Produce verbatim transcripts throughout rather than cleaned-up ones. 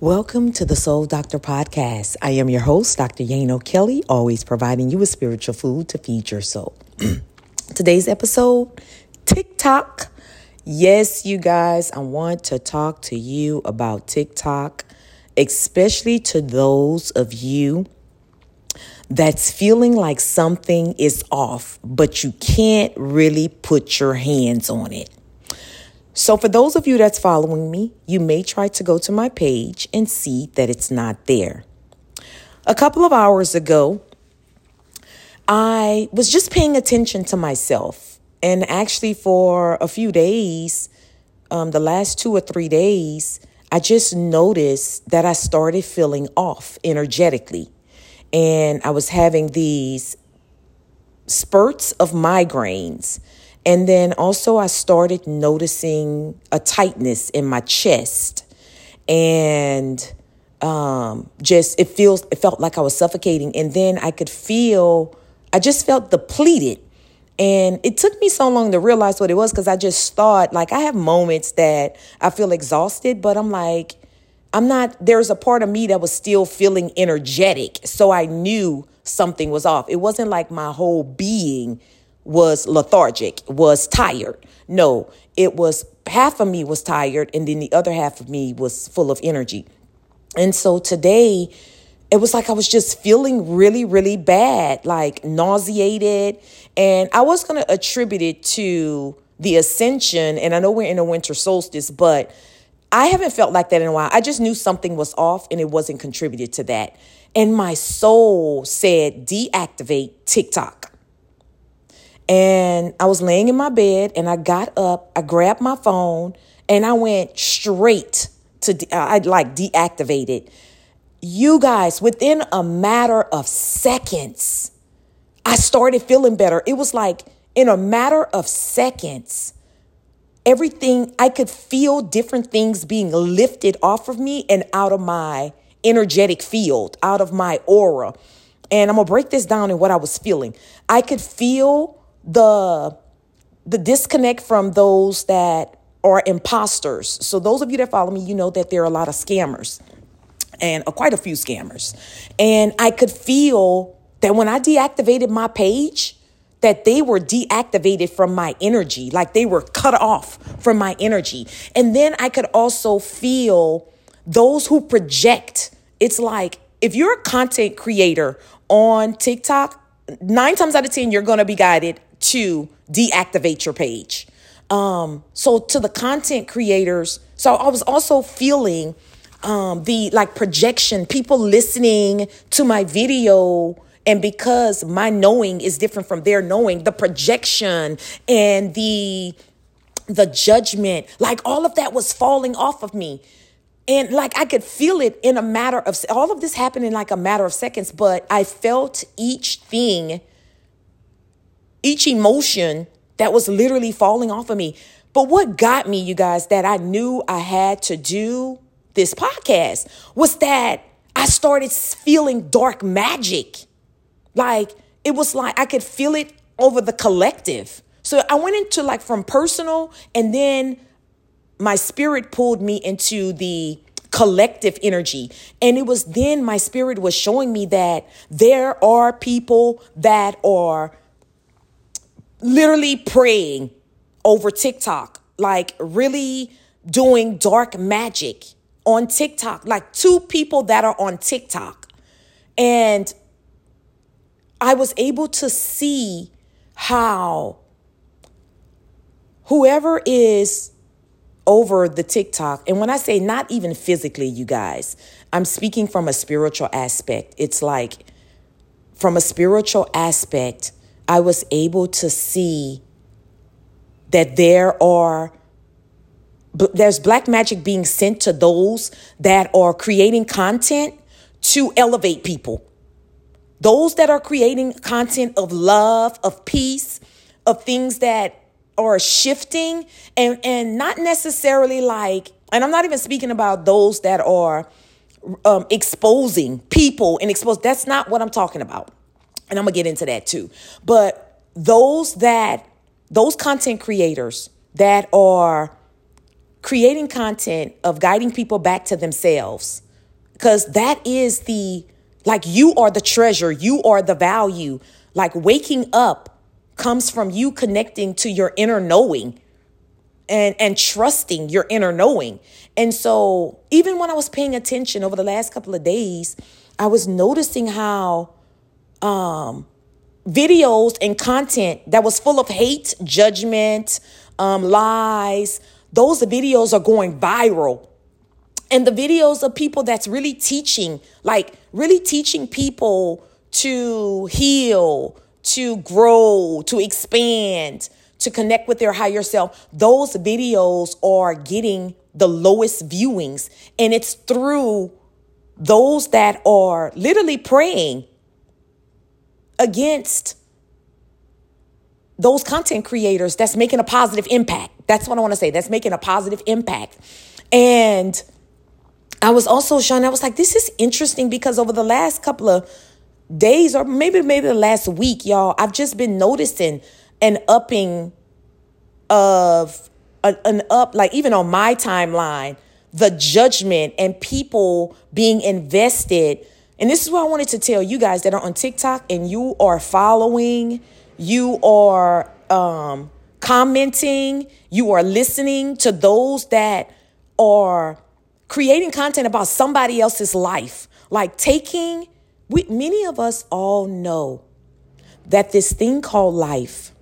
Welcome to the Soul Doctor Podcast. I am your host, Doctor Yano Kelly, always providing you with spiritual food to feed your soul. Today's episode, TikTok. Yes, you guys, I want to talk to you about TikTok, especially to those of you that's feeling like something is off, but you can't really put your hands on it. So for those of you that's following me, you may try to go to my page and see that it's not there. A couple of hours ago, I was just paying attention to myself. And actually for a few days, um, the last two or three days, I just noticed that I started feeling off energetically. And I was having these spurts of migraines. And then also I started noticing a tightness in my chest, and um, just it feels it felt like I was suffocating. And then I could feel I just felt depleted. And it took me so long to realize what it was, because I just thought, like, I have moments that I feel exhausted, but I'm like, I'm not, there's a part of me that was still feeling energetic. So I knew something was off. It wasn't like my whole being was lethargic, was tired. No, it was half of me was tired, and then the other half of me was full of energy. And so today, it was like I was just feeling really, really bad, like nauseated. And I was going to attribute it to the ascension. And I know we're in a winter solstice, but I haven't felt like that in a while. I just knew something was off, and it wasn't contributed to that. And my soul said, deactivate TikTok. And I was laying in my bed, and I got up, I grabbed my phone, and I went straight to, de- I like deactivated. You guys, within a matter of seconds, I started feeling better. It was like in a matter of seconds, everything, I could feel different things being lifted off of me and out of my energetic field, out of my aura. And I'm going to break this down in what I was feeling. I could feel the the disconnect from those that are imposters. So those of you that follow me, you know that there are a lot of scammers, and uh, quite a few scammers. And I could feel that when I deactivated my page, that they were deactivated from my energy, like they were cut off from my energy. And then I could also feel those who project. It's like, if you're a content creator on TikTok, nine times out of ten, you're going to be guided to deactivate your page. Um, so to the content creators, so I was also feeling um, the like projection, people listening to my video. And because my knowing is different from their knowing, the projection and the the judgment, like all of that was falling off of me. And like I could feel it in a matter of, all of this happened in like a matter of seconds, but I felt each thing, each emotion that was literally falling off of me. But what got me, you guys, that I knew I had to do this podcast was that I started feeling dark magic. Like it was like I could feel it over the collective. So I went into like from personal, and then my spirit pulled me into the collective energy. And it was then my spirit was showing me that there are people that are literally praying over TikTok, like really doing dark magic on TikTok, like two people that are on TikTok. And I was able to see how whoever is over the TikTok, and when I say not even physically, you guys, I'm speaking from a spiritual aspect. It's like from a spiritual aspect, I was able to see that there are, there's black magic being sent to those that are creating content to elevate people. Those that are creating content of love, of peace, of things that are shifting, and, and not necessarily like, and I'm not even speaking about those that are um, exposing people and expose. That's not what I'm talking about. And I'm going to get into that too. But those that, those content creators that are creating content of guiding people back to themselves, because that is the, like, you are the treasure. You are the value. Like, waking up comes from you connecting to your inner knowing and, and trusting your inner knowing. And so even when I was paying attention over the last couple of days, I was noticing how um, videos and content that was full of hate, judgment, um, lies, those videos are going viral. And the videos of people that's really teaching, like really teaching people to heal, to grow, to expand, to connect with their higher self, those videos are getting the lowest viewings. And it's through those that are literally praying against those content creators that's making a positive impact. That's what I want to say. That's making a positive impact. And I was also shown, I was like, this is interesting because over the last couple of days, or maybe maybe the last week, y'all, I've just been noticing an upping of an, an up, like even on my timeline, the judgment and people being invested. And this is what I wanted to tell you guys that are on TikTok and you are following, you are um, commenting, you are listening to those that are creating content about somebody else's life, like taking, we, many of us all know that this thing called life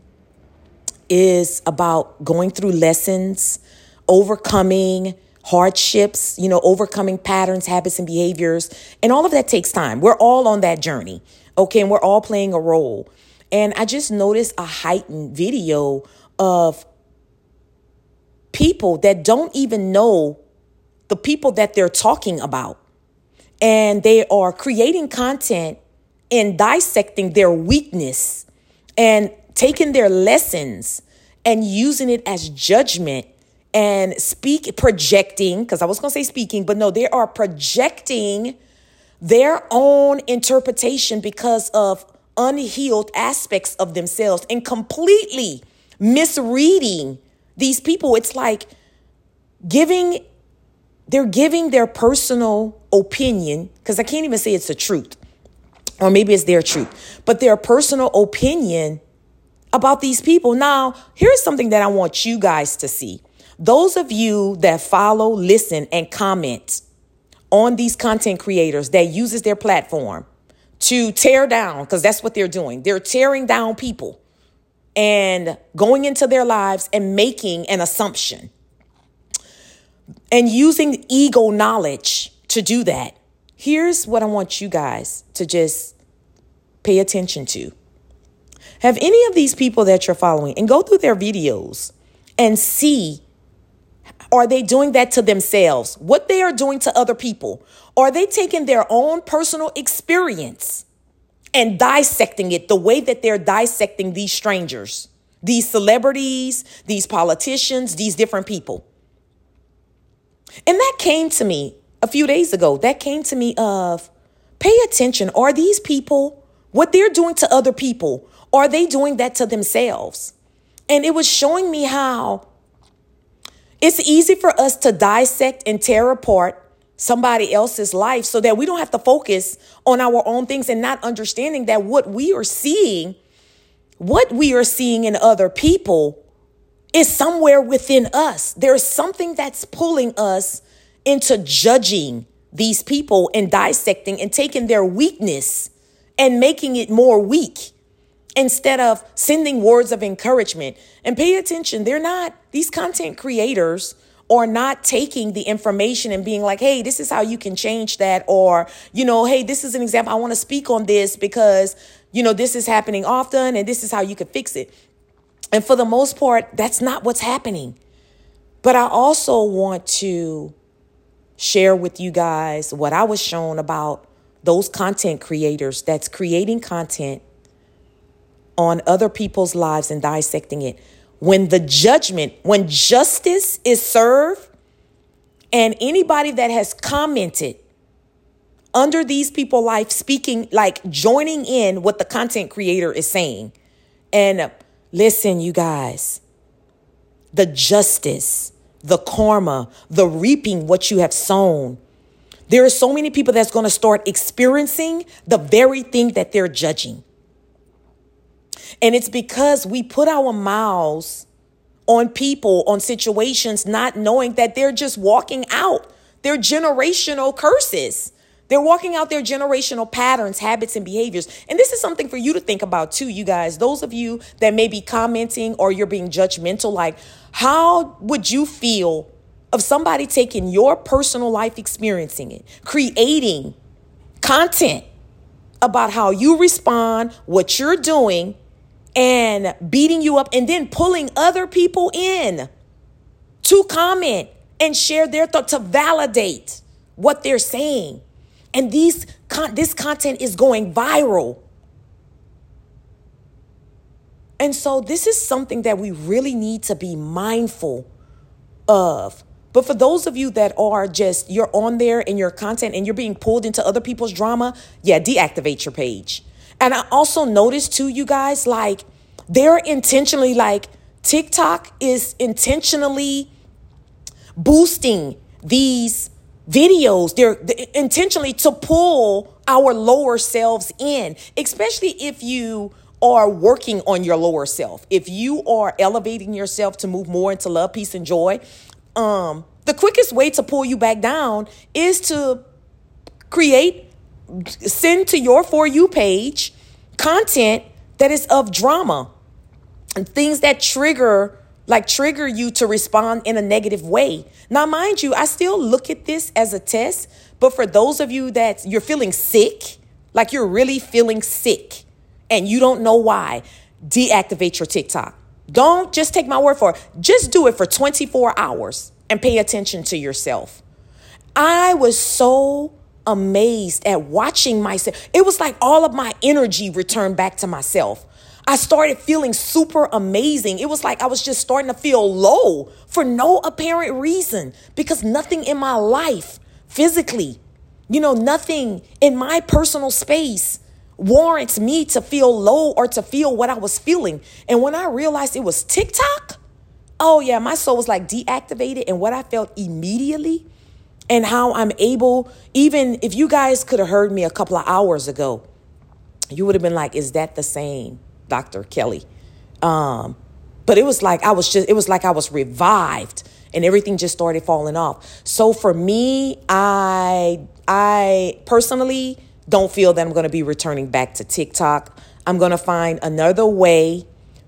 is about going through lessons, overcoming hardships, you know, overcoming patterns, habits, and behaviors. And all of that takes time. We're all on that journey. Okay. And we're all playing a role. And I just noticed a heightened video of people that don't even know the people that they're talking about. And they are creating content and dissecting their weakness and taking their lessons and using it as judgment and speak projecting, because I was going to say speaking, but no, they are projecting their own interpretation because of unhealed aspects of themselves and completely misreading these people. It's like giving, they're giving their personal opinion, because I can't even say it's the truth, or maybe it's their truth, but their personal opinion about these people. Now, here's something that I want you guys to see. Those of you that follow, listen, and comment on these content creators that uses their platform to tear down, because that's what they're doing. They're tearing down people and going into their lives and making an assumption and using ego knowledge to do that. Here's what I want you guys to just pay attention to. Have any of these people that you're following and go through their videos and see, are they doing that to themselves? What they are doing to other people? Are they taking their own personal experience and dissecting it the way that they're dissecting these strangers, these celebrities, these politicians, these different people? And that came to me a few days ago. That came to me of, pay attention. Are these people, what they're doing to other people, are they doing that to themselves? And it was showing me how it's easy for us to dissect and tear apart somebody else's life so that we don't have to focus on our own things and not understanding that what we are seeing, what we are seeing in other people is somewhere within us. There's something that's pulling us into judging these people and dissecting and taking their weakness and making it more weak instead of sending words of encouragement. And pay attention, they're not, these content creators are not taking the information and being like, hey, this is how you can change that. Or, you know, hey, this is an example. I want to speak on this because, you know, this is happening often and this is how you could fix it. And for the most part, that's not what's happening. But I also want to share with you guys what I was shown about those content creators that's creating content on other people's lives and dissecting it. When the judgment, when justice is served, and anybody that has commented under these people's life, speaking, like joining in what the content creator is saying. And listen, you guys, the justice, the karma, the reaping what you have sown, There are so many people that's going to start experiencing the very thing that they're judging. And it's because we put our mouths on people, on situations, not knowing that they're just walking out their generational curses. They're walking out their generational patterns, habits, and behaviors. And this is something for you to think about too, you guys. Those of you that may be commenting or you're being judgmental, like, how would you feel of somebody taking your personal life, experiencing it, creating content about how you respond, what you're doing, and beating you up, and then pulling other people in to comment and share their thoughts to validate what they're saying? And these con- this content is going viral. And so this is something that we really need to be mindful of. But for those of you that are just, you're on there in your content and you're being pulled into other people's drama, yeah, deactivate your page. And I also noticed too, you guys, like, they're intentionally, like, TikTok is intentionally boosting these videos. They're, they're intentionally to pull our lower selves in, especially if you are working on your lower self. If you are elevating yourself to move more into love, peace, and joy, um, the quickest way to pull you back down is to create, send to your For You page content that is of drama and things that trigger, like trigger you to respond in a negative way. Now, mind you, I still look at this as a test, but for those of you that you're feeling sick, like you're really feeling sick and you don't know why, deactivate your TikTok. Don't just take my word for it. Just do it for twenty-four hours and pay attention to yourself. I was so amazed at watching myself. It was like all of my energy returned back to myself. I started feeling super amazing. It was like I was just starting to feel low for no apparent reason, because nothing in my life physically, you know, nothing in my personal space warrants me to feel low or to feel what I was feeling. And when I realized it was TikTok, oh yeah, my soul was like deactivated. And what I felt immediately and how I'm able, even if you guys could have heard me a couple of hours ago, you would have been like, is that the same Doctor Kelly? Um, but it was like I was just, it was like I was revived and everything just started falling off. So for me, I, I personally don't feel that I'm going to be returning back to TikTok. I'm going to find another way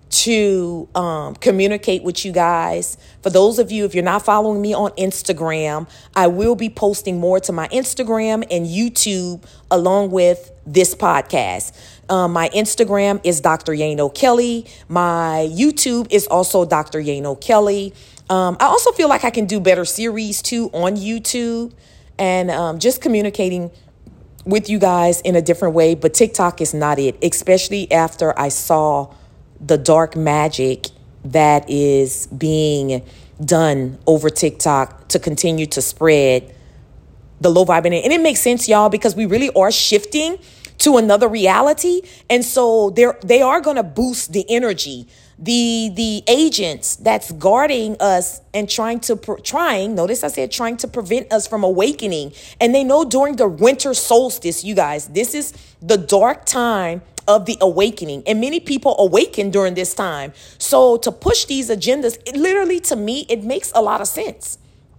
to um, communicate with you guys. For those of you, if you're not following me on Instagram, I will be posting more to my Instagram and YouTube along with this podcast. Um, my Instagram is Doctor Yano Kelly. My YouTube is also Doctor Yano Kelly. Um, I also feel like I can do better series too on YouTube and um, just communicating with you guys in a different way. But TikTok is not it, especially after I saw the dark magic that is being done over TikTok to continue to spread the low vibe in it. And it makes sense, y'all, because we really are shifting to another reality. And so they're, they are going to boost the energy. The the agents that's guarding us and trying to, pre- trying, notice I said trying to prevent us from awakening. And they know during the winter solstice, you guys, this is the dark time of the awakening. And many people awaken during this time. So to push these agendas, it literally, to me, it makes a lot of sense.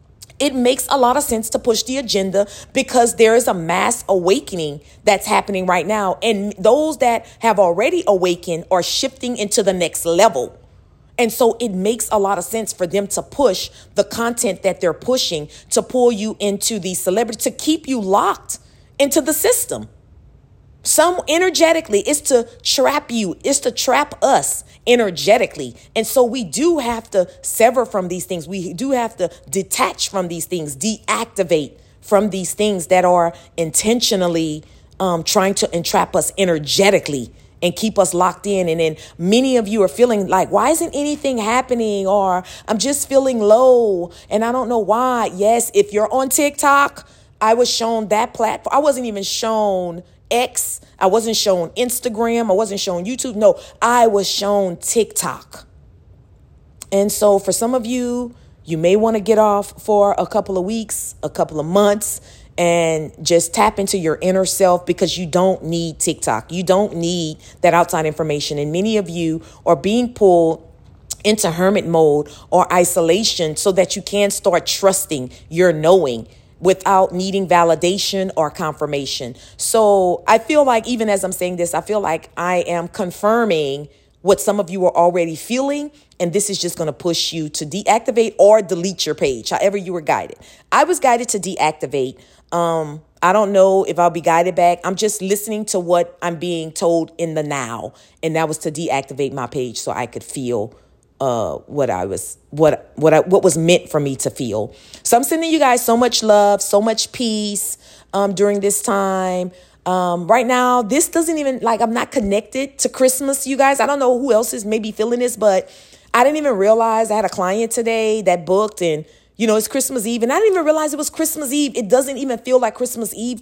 It makes a lot of sense to push the agenda because there is a mass awakening that's happening right now. And those that have already awakened are shifting into the next level. And so it makes a lot of sense for them to push the content that they're pushing to pull you into the celebrity, to keep you locked into the system. Some energetically, it's to trap you, it's to trap us energetically. And so we do have to sever from these things. We do have to detach from these things, deactivate from these things that are intentionally um, trying to entrap us energetically and keep us locked in. And then many of you are feeling like, why isn't anything happening? Or I'm just feeling low and I don't know why. Yes, if you're on TikTok, I was shown that platform. I wasn't even shown X. I wasn't shown Instagram. I wasn't shown YouTube. No, I was shown TikTok. And so for some of you, you may want to get off for a couple of weeks, a couple of months, and just tap into your inner self, because you don't need TikTok. You don't need that outside information. And many of you are being pulled into hermit mode or isolation so that you can start trusting your knowing without needing validation or confirmation. So I feel like, even as I'm saying this, I feel like I am confirming what some of you are already feeling. And this is just going to push you to deactivate or delete your page, however you were guided. I was guided to deactivate. Um, I don't know if I'll be guided back. I'm just listening to what I'm being told in the now. And that was to deactivate my page so I could feel uh, what I was, what, what I, what was meant for me to feel. So I'm sending you guys so much love, so much peace, um, during this time. Um, right now, this doesn't even, like, I'm not connected to Christmas, you guys. I don't know who else is maybe feeling this, but I didn't even realize I had a client today that booked, and, you know, it's Christmas Eve, and I didn't even realize it was Christmas Eve. It doesn't even feel like Christmas Eve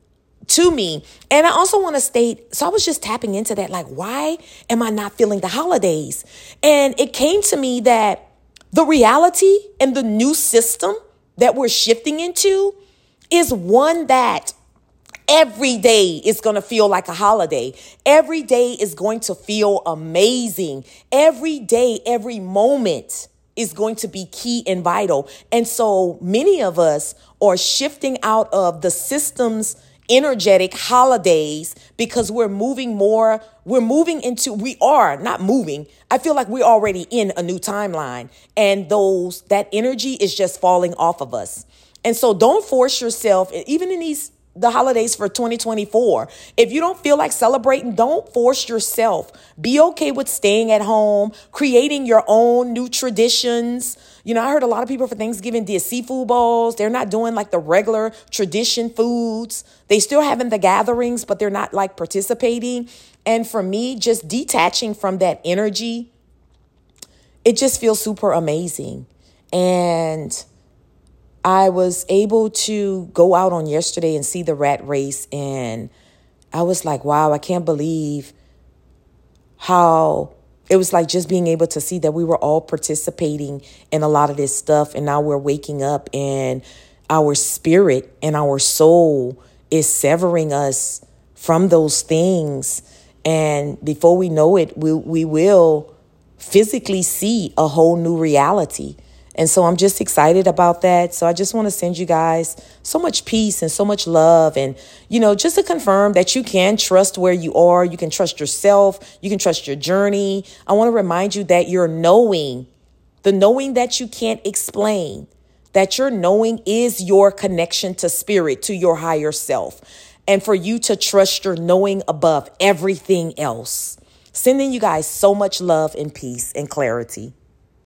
to me. And I also want to state, so I was just tapping into that, like, why am I not feeling the holidays? And it came to me that the reality and the new system that we're shifting into is one that every day is going to feel like a holiday. Every day is going to feel amazing. Every day, every moment is going to be key and vital. And so many of us are shifting out of the system's energetic holidays because we're moving more. We're moving into, we are not moving. I feel like we're already in a new timeline, and those, that energy is just falling off of us. And so don't force yourself, even in these the holidays for twenty twenty-four. If you don't feel like celebrating, don't force yourself. Be okay with staying at home, creating your own new traditions. You know, I heard a lot of people for Thanksgiving did seafood bowls. They're not doing like the regular tradition foods. They still having the gatherings, but they're not like participating. And for me, just detaching from that energy, it just feels super amazing. And I was able to go out on yesterday and see the rat race, and I was like, wow, I can't believe how it was like just being able to see that we were all participating in a lot of this stuff. And now we're waking up, and our spirit and our soul is severing us from those things. And before we know it, we, we will physically see a whole new reality. And so I'm just excited about that. So I just want to send you guys so much peace and so much love. And, you know, just to confirm that you can trust where you are. You can trust yourself. You can trust your journey. I want to remind you that your knowing, the knowing that you can't explain, that your knowing is your connection to spirit, to your higher self. And for you to trust your knowing above everything else. Sending you guys so much love and peace and clarity.